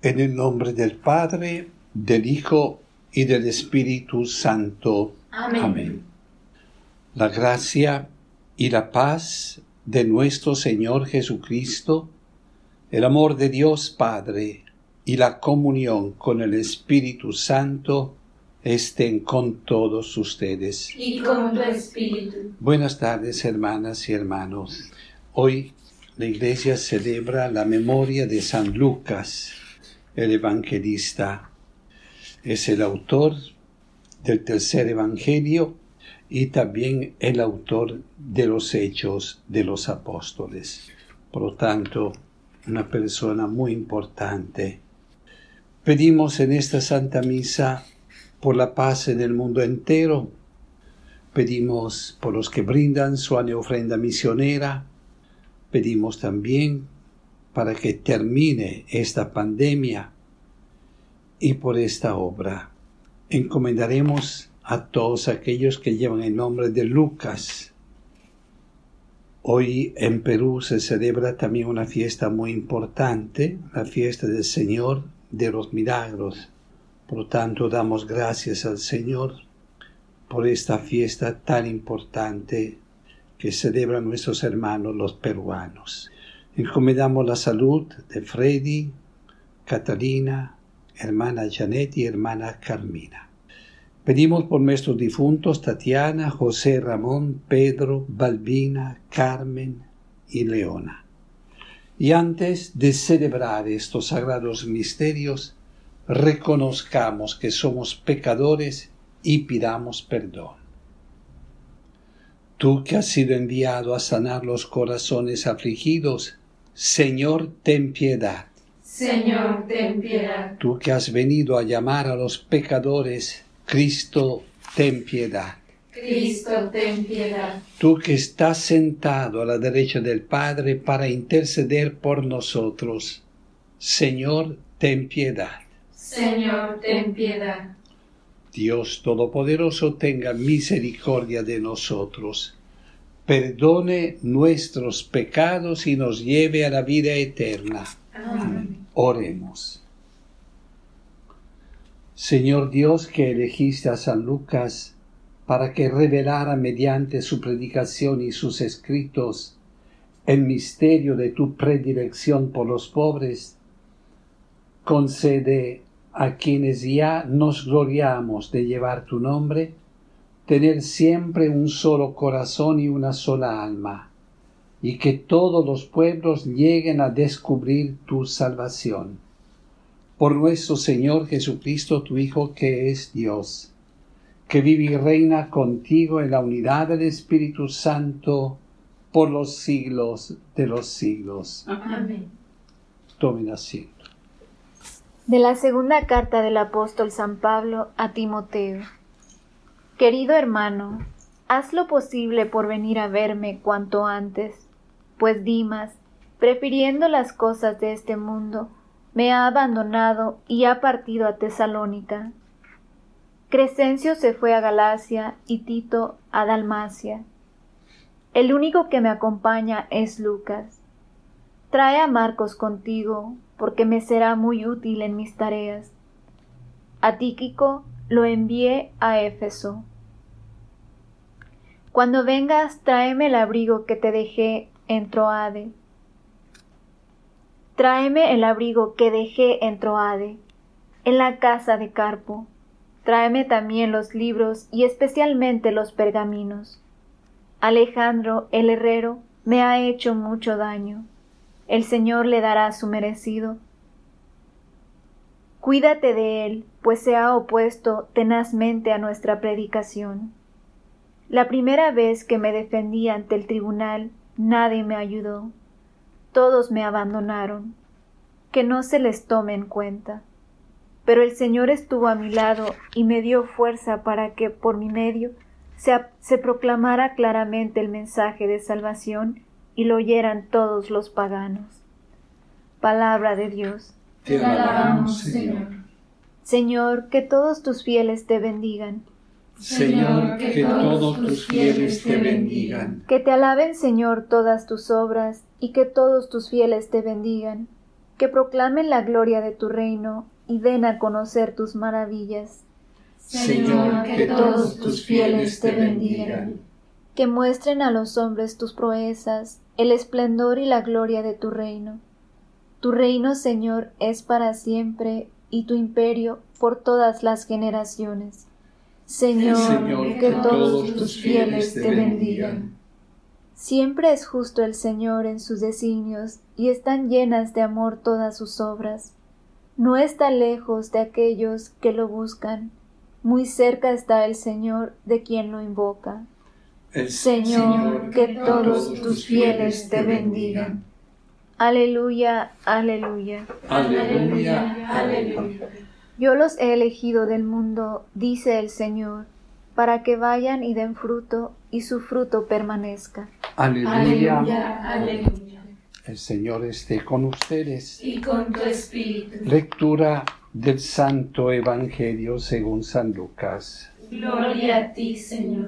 En el nombre del Padre, del Hijo y del Espíritu Santo. Amén. Amén. La gracia y la paz de nuestro Señor Jesucristo, el amor de Dios Padre y la comunión con el Espíritu Santo estén con todos ustedes. Y con tu espíritu. Buenas tardes, hermanas y hermanos. Hoy la Iglesia celebra la memoria de San Lucas, el evangelista. Es el autor del tercer evangelio y también el autor de los Hechos de los Apóstoles. Por lo tanto, una persona muy importante. Pedimos en esta Santa Misa por la paz en el mundo entero. Pedimos por los que brindan su ofrenda misionera. Pedimos también para que termine esta pandemia y por esta obra. Encomendaremos a todos aquellos que llevan el nombre de Lucas. Hoy en Perú se celebra también una fiesta muy importante, la fiesta del Señor de los Milagros. Por lo tanto, damos gracias al Señor por esta fiesta tan importante que celebran nuestros hermanos los peruanos. Encomendamos la salud de Freddy, Catalina, hermana Janet y hermana Carmina. Pedimos por nuestros difuntos Tatiana, José Ramón, Pedro, Balbina, Carmen y Leona. Y antes de celebrar estos sagrados misterios, reconozcamos que somos pecadores y pidamos perdón. Tú que has sido enviado a sanar los corazones afligidos, Señor, ten piedad. Señor, ten piedad. Tú que has venido a llamar a los pecadores, Cristo, ten piedad. Cristo, ten piedad. Tú que estás sentado a la derecha del Padre para interceder por nosotros, Señor, ten piedad. Señor, ten piedad. Dios Todopoderoso tenga misericordia de nosotros, perdone nuestros pecados y nos lleve a la vida eterna. Amén. Oremos. Señor Dios, que elegiste a San Lucas para que revelara mediante su predicación y sus escritos el misterio de tu predilección por los pobres, concede a quienes ya nos gloriamos de llevar tu nombre, tener siempre un solo corazón y una sola alma, y que todos los pueblos lleguen a descubrir tu salvación. Por nuestro Señor Jesucristo, tu Hijo, que es Dios, que vive y reina contigo en la unidad del Espíritu Santo, por los siglos de los siglos. Amén. Tomen asiento. De la segunda carta del apóstol San Pablo a Timoteo. Querido hermano, haz lo posible por venir a verme cuanto antes, pues Dimas, prefiriendo las cosas de este mundo, me ha abandonado y ha partido a Tesalónica. Crescencio se fue a Galacia y Tito a Dalmacia. El único que me acompaña es Lucas. Trae a Marcos contigo, porque me será muy útil en mis tareas. A Tíquico lo envié a Éfeso. Cuando vengas, tráeme el abrigo que te dejé en Troade. Tráeme el abrigo que dejé en Troade, en la casa de Carpo. Tráeme también los libros y especialmente los pergaminos. Alejandro, el herrero, me ha hecho mucho daño. El Señor le dará su merecido. Cuídate de él, pues se ha opuesto tenazmente a nuestra predicación. La primera vez que me defendí ante el tribunal, nadie me ayudó. Todos me abandonaron. Que no se les tome en cuenta. Pero el Señor estuvo a mi lado y me dio fuerza para que, por mi medio, se proclamara claramente el mensaje de salvación y lo oyeran todos los paganos. Palabra de Dios. Te alabamos, Señor. Señor, que todos tus fieles te bendigan. Señor, que todos tus fieles te bendigan. Que te alaben, Señor, todas tus obras, y que todos tus fieles te bendigan. que proclamen la gloria de tu reino y den a conocer tus maravillas. Señor, que todos tus fieles te bendigan. Que muestren a los hombres tus proezas, el esplendor y la gloria de tu reino. Tu reino, Señor, es para siempre, y tu imperio por todas las generaciones. Señor, que todos tus fieles te bendigan. Siempre es justo el Señor en sus designios, y están llenas de amor todas sus obras. No está lejos de aquellos que lo buscan, muy cerca está el Señor de quien lo invoca. Señor, que todos tus fieles te bendigan. Aleluya, aleluya. Aleluya, aleluya. Yo los he elegido del mundo, dice el Señor, para que vayan y den fruto, y su fruto permanezca. Aleluya, aleluya. El Señor esté con ustedes. Y con tu espíritu. Lectura del Santo Evangelio según San Lucas. Gloria a ti, Señor.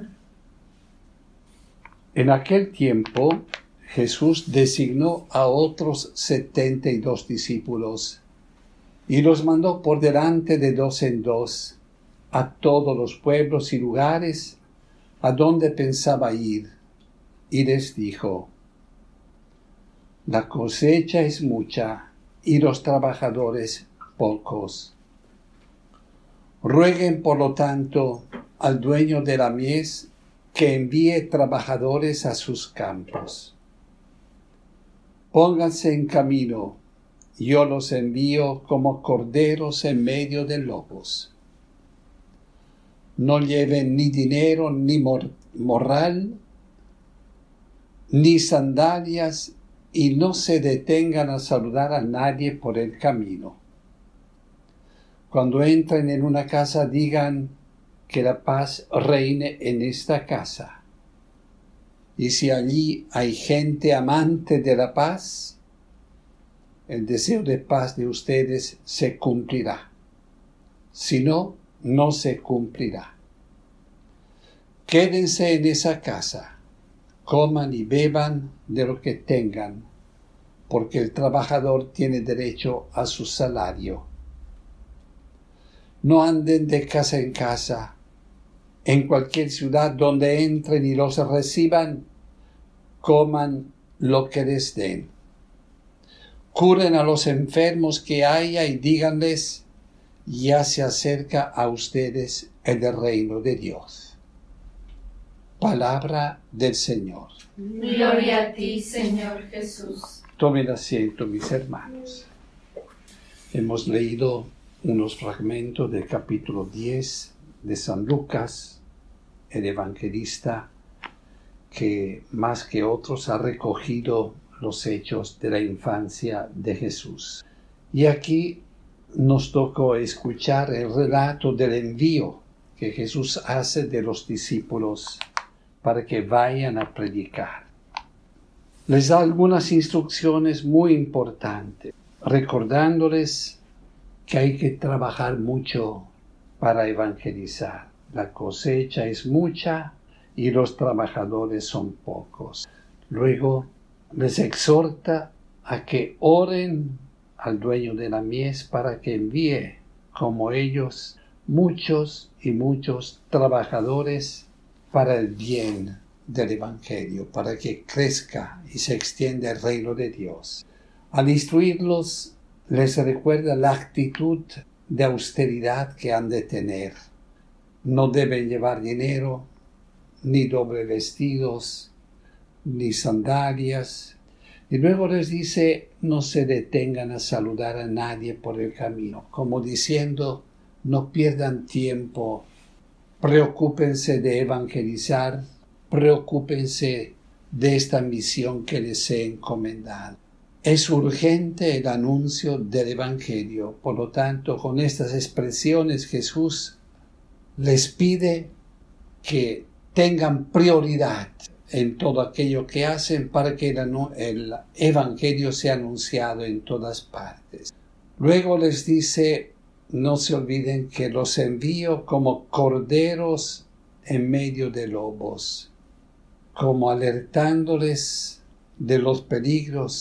En aquel tiempo, Jesús designó a otros 72 discípulos y los mandó por delante de 2 en 2 a todos los pueblos y lugares a donde pensaba ir, y les dijo: La cosecha es mucha y los trabajadores pocos. Rueguen, por lo tanto, al dueño de la mies que envíe trabajadores a sus campos. Pónganse en camino, yo los envío como corderos en medio de lobos. No lleven ni dinero, ni morral, ni sandalias, y no se detengan a saludar a nadie por el camino. Cuando entren en una casa, digan: que la paz reine en esta casa. Y si allí hay gente amante de la paz, el deseo de paz de ustedes se cumplirá. Si no, no se cumplirá. Quédense en esa casa, coman y beban de lo que tengan, porque el trabajador tiene derecho a su salario. No anden de casa en casa. En cualquier ciudad donde entren y los reciban, coman lo que les den. Curen a los enfermos que haya y díganles: ya se acerca a ustedes el reino de Dios. Palabra del Señor. Gloria a ti, Señor Jesús. Tomen asiento, mis hermanos. Hemos leído unos fragmentos del capítulo 10 de San Lucas, el evangelista que más que otros ha recogido los hechos de la infancia de Jesús. Y aquí nos tocó escuchar el relato del envío que Jesús hace de los discípulos para que vayan a predicar. Les da algunas instrucciones muy importantes, recordándoles que hay que trabajar mucho para evangelizar. La cosecha es mucha y los trabajadores son pocos. Luego les exhorta a que oren al dueño de la mies para que envíe, como ellos, muchos y muchos trabajadores para el bien del Evangelio, para que crezca y se extienda el reino de Dios. Al instruirlos, les recuerda la actitud de austeridad que han de tener. No deben llevar dinero, ni doble vestidos, ni sandalias. Y luego les dice: no se detengan a saludar a nadie por el camino, como diciendo: no pierdan tiempo, preocúpense de evangelizar, preocúpense de esta misión que les he encomendado. Es urgente el anuncio del Evangelio. Por lo tanto, con estas expresiones Jesús les pide que tengan prioridad en todo aquello que hacen para que el Evangelio sea anunciado en todas partes. Luego les dice: no se olviden que los envío como corderos en medio de lobos, como alertándoles de los peligros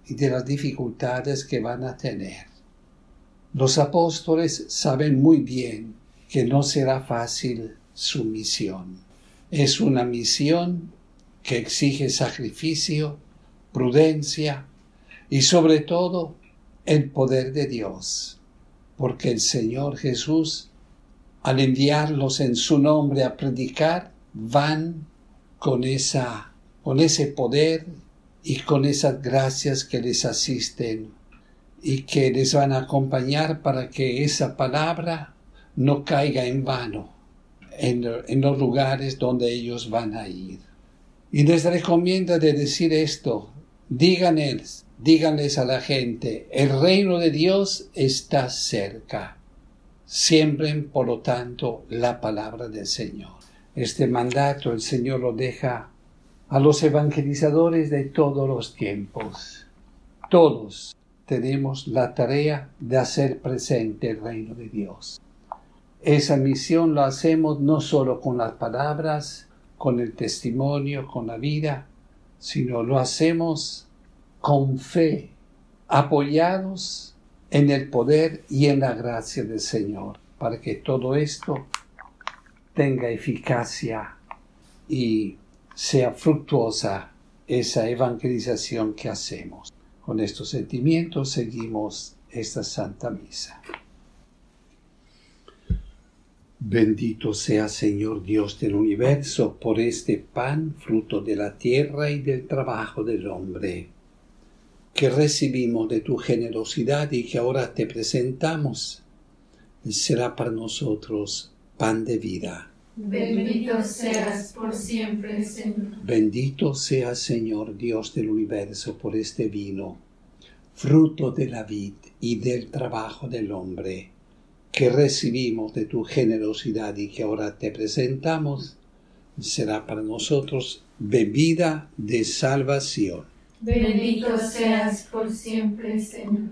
y de las dificultades que van a tener. Los apóstoles saben muy bien que no será fácil su misión. Es una misión que exige sacrificio, prudencia y sobre todo el poder de Dios, porque el Señor Jesús, al enviarlos en su nombre a predicar, van con ese poder y con esas gracias que les asisten y que les van a acompañar para que esa palabra no caiga en vano en los lugares donde ellos van a ir. Y les recomienda de decir esto: díganles a la gente, el reino de Dios está cerca. Siembren, por lo tanto, la palabra del Señor. Este mandato el Señor lo deja a los evangelizadores de todos los tiempos. Todos tenemos la tarea de hacer presente el reino de Dios. Esa misión la hacemos no solo con las palabras, con el testimonio, con la vida, sino lo hacemos con fe, apoyados en el poder y en la gracia del Señor, para que todo esto tenga eficacia y sea fructuosa esa evangelización que hacemos. Con estos sentimientos seguimos esta Santa Misa. Bendito sea, Señor Dios del universo, por este pan, fruto de la tierra y del trabajo del hombre, que recibimos de tu generosidad y que ahora te presentamos. Será para nosotros pan de vida. Bendito seas por siempre, Señor. Bendito sea, Señor Dios del universo, por este vino, fruto de la vid y del trabajo del hombre, que recibimos de tu generosidad y que ahora te presentamos. Será para nosotros bebida de salvación. Bendito seas por siempre, Señor.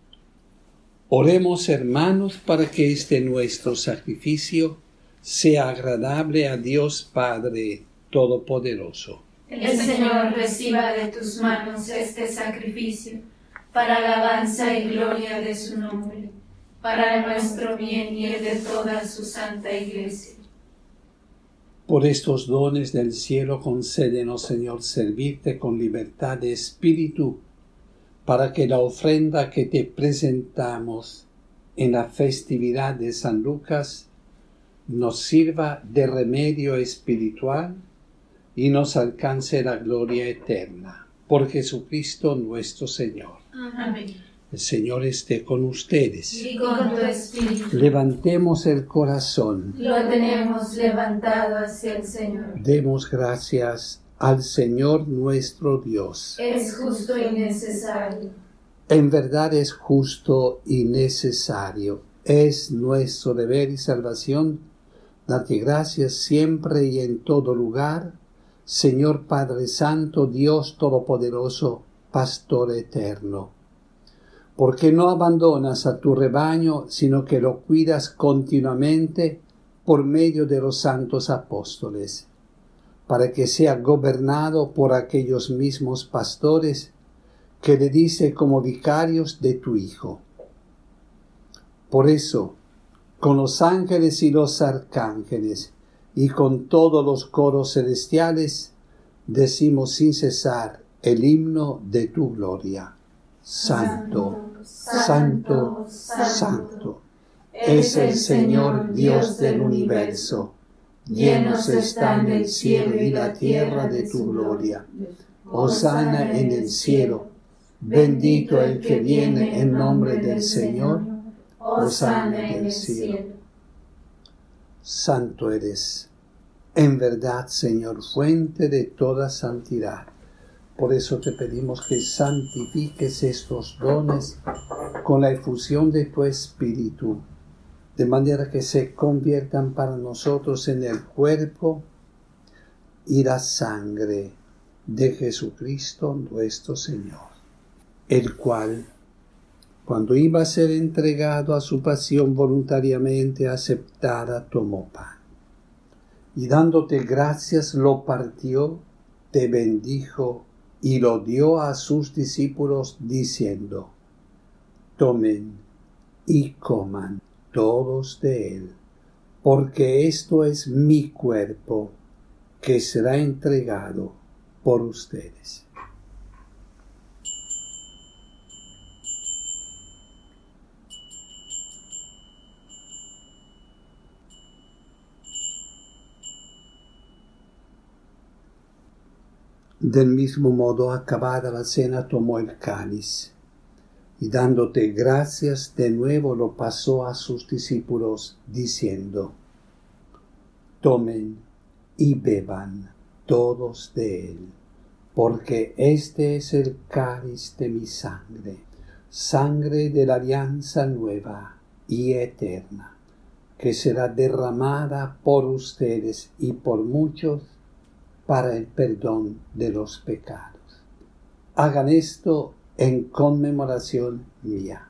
Oremos, hermanos, para que este nuestro sacrificio sea agradable a Dios Padre Todopoderoso. El Señor reciba de tus manos este sacrificio, para alabanza y gloria de su nombre, para nuestro bien y el de toda su santa Iglesia. Por estos dones del cielo concédenos, Señor, servirte con libertad de espíritu, para que la ofrenda que te presentamos en la festividad de San Lucas nos sirva de remedio espiritual y nos alcance la gloria eterna. Por Jesucristo nuestro Señor. Amén. El Señor esté con ustedes. Y con tu espíritu. Levantemos el corazón. Lo tenemos levantado hacia el Señor. Demos gracias al Señor nuestro Dios. Es justo y necesario. En verdad es justo y necesario. Es nuestro deber y salvación darte gracias siempre y en todo lugar, Señor Padre Santo, Dios Todopoderoso, Pastor eterno, porque no abandonas a tu rebaño, sino que lo cuidas continuamente por medio de los santos apóstoles, para que sea gobernado por aquellos mismos pastores que le dice como vicarios de tu Hijo. Por eso, con los ángeles y los arcángeles, y con todos los coros celestiales, decimos sin cesar el himno de tu gloria. Santo, santo, santo, es el Señor Dios del universo. Llenos están el cielo y la tierra de tu gloria. Hosana en el cielo. Bendito el que viene en nombre del Señor. Hosana en el cielo. Santo eres, en verdad, Señor, fuente de toda santidad. Por eso te pedimos que santifiques estos dones con la efusión de tu Espíritu, de manera que se conviertan para nosotros en el cuerpo y la sangre de Jesucristo nuestro Señor, el cual, cuando iba a ser entregado a su pasión voluntariamente aceptada, tomó pan, y dándote gracias lo partió, te bendijo y lo dio a sus discípulos diciendo: tomen y coman todos de él, porque esto es mi cuerpo, que será entregado por ustedes. Del mismo modo, acabada la cena, tomó el cáliz, y dándote gracias de nuevo lo pasó a sus discípulos, diciendo: tomen y beban todos de él, porque este es el cáliz de mi sangre, sangre de la alianza nueva y eterna, que será derramada por ustedes y por muchos para el perdón de los pecados. Hagan esto en conmemoración mía.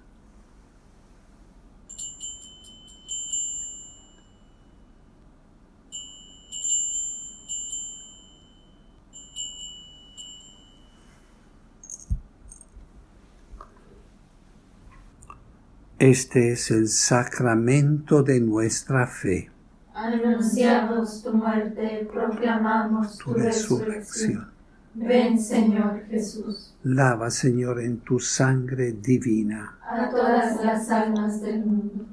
Este es el sacramento de nuestra fe. Anunciamos tu muerte, proclamamos tu resurrección. Ven, Señor Jesús. Lava, Señor, en tu sangre divina a todas las almas del mundo.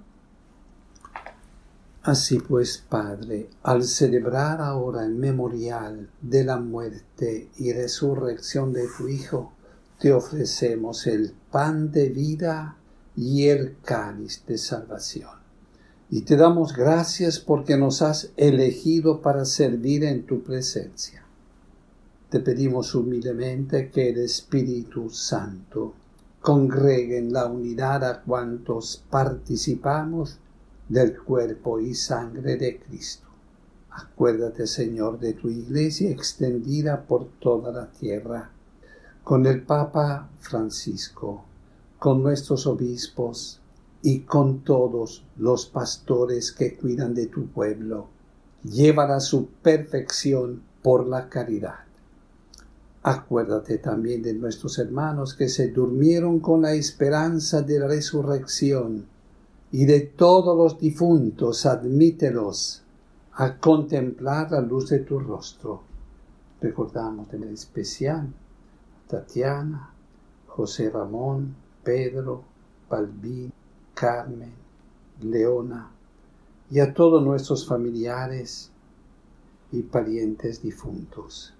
Así pues, Padre, al celebrar ahora el memorial de la muerte y resurrección de tu Hijo, te ofrecemos el pan de vida y el cáliz de salvación. Y te damos gracias porque nos has elegido para servir en tu presencia. Te pedimos humildemente que el Espíritu Santo congregue en la unidad a cuantos participamos del cuerpo y sangre de Cristo. Acuérdate, Señor, de tu Iglesia extendida por toda la tierra, con el Papa Francisco, con nuestros obispos y con todos los pastores que cuidan de tu pueblo. Llévala a su perfección por la caridad. Acuérdate también de nuestros hermanos que se durmieron con la esperanza de la resurrección, y de todos los difuntos admítelos a contemplar la luz de tu rostro. Recordamos en especial a Tatiana, José Ramón, Pedro, Balbín, Carmen, Leona y a todos nuestros familiares y parientes difuntos.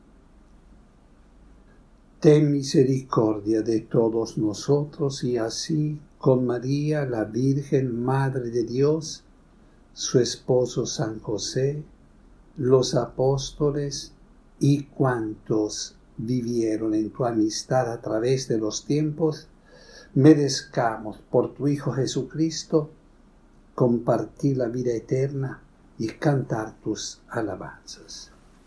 Ten misericordia de todos nosotros y así con María, la Virgen Madre de Dios, su esposo San José, los apóstoles y cuantos vivieron en tu amistad a través de los tiempos, merezcamos por tu Hijo Jesucristo compartir la vida eterna y cantar tus alabanzas.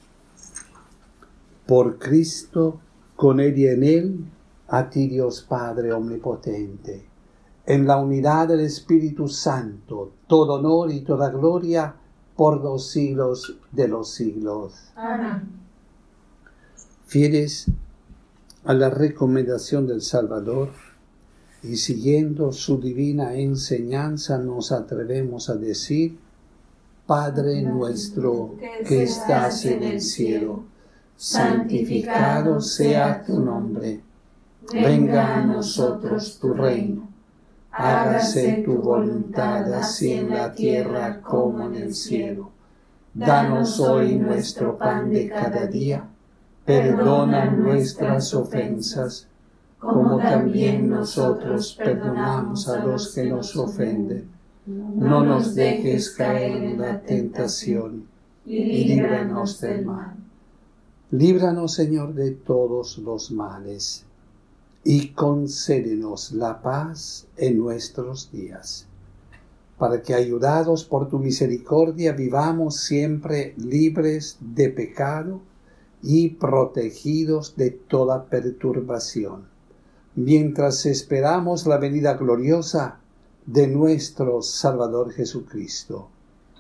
Por Cristo, con Él y en Él, a ti Dios Padre Omnipotente, en la unidad del Espíritu Santo, todo honor y toda gloria por los siglos de los siglos. Amén. Fieles a la recomendación del Salvador y siguiendo su divina enseñanza, nos atrevemos a decir: Padre nuestro que estás en el cielo, santificado sea tu nombre. Venga a nosotros tu reino. Hágase tu voluntad así en la tierra como en el cielo. Danos hoy nuestro pan de cada día. Perdona nuestras ofensas, como también nosotros perdonamos a los que nos ofenden. No nos dejes caer en la tentación, y líbranos del mal. Líbranos, Señor, de todos los males, y concédenos la paz en nuestros días, para que, ayudados por tu misericordia, vivamos siempre libres de pecado y protegidos de toda perturbación, mientras esperamos la venida gloriosa de nuestro Salvador Jesucristo.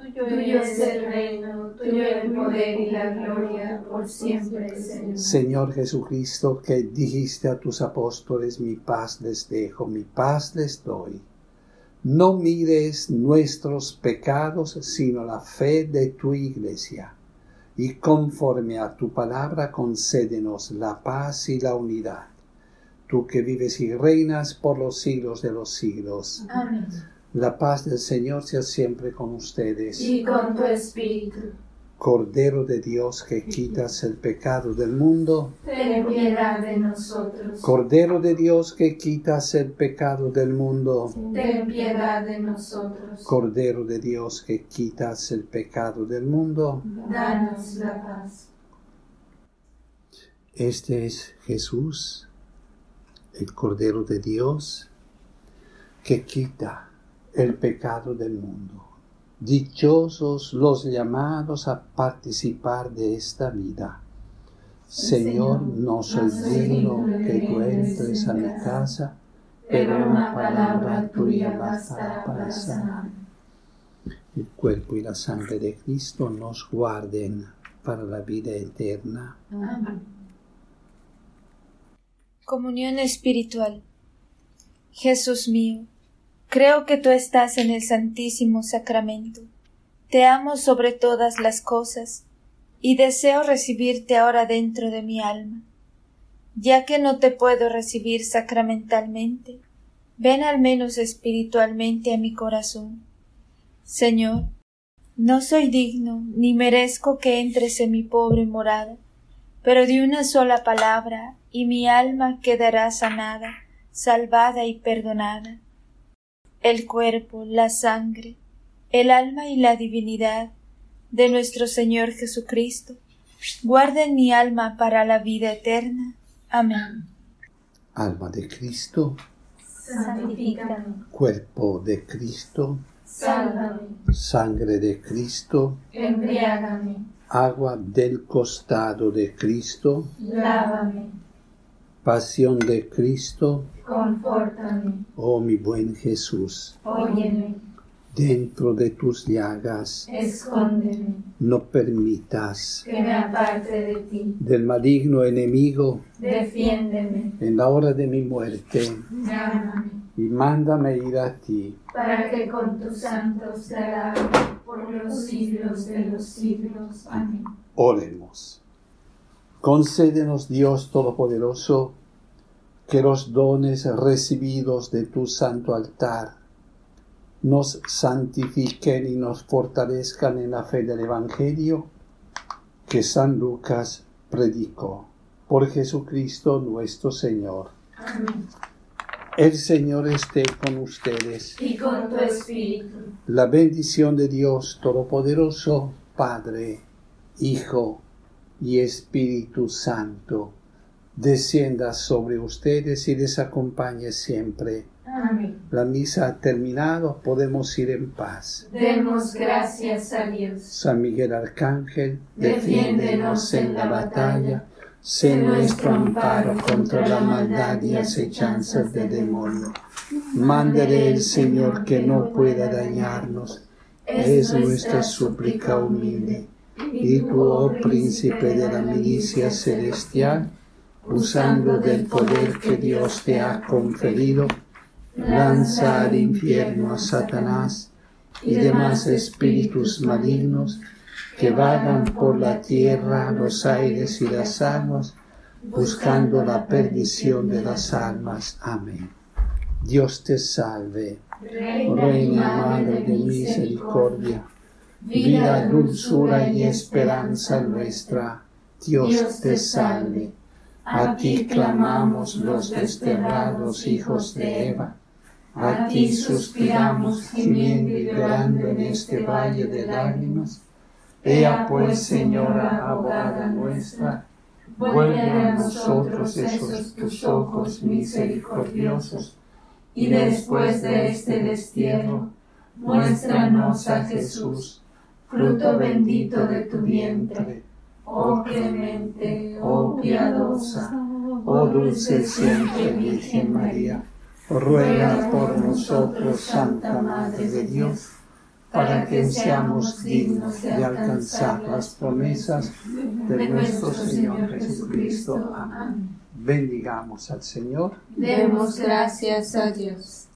Tuyo es el reino, tuyo el poder y la gloria por siempre, Señor. Señor Jesucristo, que dijiste a tus apóstoles, mi paz les dejo, mi paz les doy. No mires nuestros pecados, sino la fe de tu Iglesia. Y conforme a tu palabra, concédenos la paz y la unidad. Tú que vives y reinas por los siglos de los siglos. Amén. La paz del Señor sea siempre con ustedes. Y con tu espíritu. Cordero de Dios que quitas el pecado del mundo. Ten piedad de nosotros. Cordero de Dios que quitas el pecado del mundo. Ten piedad de nosotros. Cordero de Dios que quitas el pecado del mundo. Danos la paz. Este es Jesús, el Cordero de Dios, que quita el pecado del mundo. Dichosos los llamados a participar de esta vida. Señor, no soy digno que tú entres a mi casa, pero una palabra tuya bastará para sanar. El cuerpo y la sangre de Cristo nos guarden para la vida eterna. Amén. Comunión espiritual. Jesús mío, creo que tú estás en el Santísimo Sacramento. Te amo sobre todas las cosas y deseo recibirte ahora dentro de mi alma. Ya que no te puedo recibir sacramentalmente, ven al menos espiritualmente a mi corazón. Señor, no soy digno ni merezco que entres en mi pobre morada, pero de una sola palabra y mi alma quedará sanada, salvada y perdonada. El cuerpo, la sangre, el alma y la divinidad de nuestro Señor Jesucristo guarden mi alma para la vida eterna. Amén. Alma de Cristo, Santifícame. cuerpo de Cristo, Sálvame. sangre de Cristo, Embriágame. agua del costado de Cristo, Lávame. pasión de Cristo, Confórtame. oh mi buen Jesús, Óyeme. dentro de tus llagas, Escóndeme. no permitas Que me aparte de ti. del maligno enemigo Defiéndeme. en la hora de mi muerte, Llámame. y mándame ir a ti. Para que con tus santos te alabe por los siglos de los siglos. Amén. Oremos. Concédenos, Dios Todopoderoso, que los dones recibidos de tu santo altar nos santifiquen y nos fortalezcan en la fe del Evangelio que San Lucas predicó. Por Jesucristo nuestro Señor. Amén. El Señor esté con ustedes. Y con tu espíritu. La bendición de Dios Todopoderoso, Padre, Hijo y Espíritu Santo, descienda sobre ustedes y les acompañe siempre. Amén. La misa ha terminado, podemos ir en paz. Demos gracias a Dios. San Miguel Arcángel, Defiéndenos en la batalla. sé nuestro amparo contra la maldad y acechanzas del demonio. Mándele el Señor que no pueda dañarnos, es nuestra súplica humilde. Y tú, oh príncipe de la milicia celestial, usando del poder que Dios te ha conferido, lanza al infierno a Satanás y demás espíritus malignos que vagan por la tierra, los aires y las aguas, buscando la perdición de las almas. Amén. Dios te salve, Reina Madre de misericordia, vida, dulzura y esperanza nuestra. Dios te salve. A ti clamamos los desterrados hijos de Eva. A ti suspiramos gimiendo y llorando en este valle de lágrimas. Ea pues, Señora, abogada nuestra, vuelve a nosotros esos tus ojos misericordiosos, y después de este destierro, muéstranos a Jesús, fruto bendito de tu vientre. Oh clemente, oh piadosa, oh dulce siempre Virgen María, ruega por nosotros, Santa Madre de Dios, para que seamos dignos de alcanzar las promesas de nuestro Señor Jesucristo. Amén. Bendigamos al Señor. Demos gracias a Dios.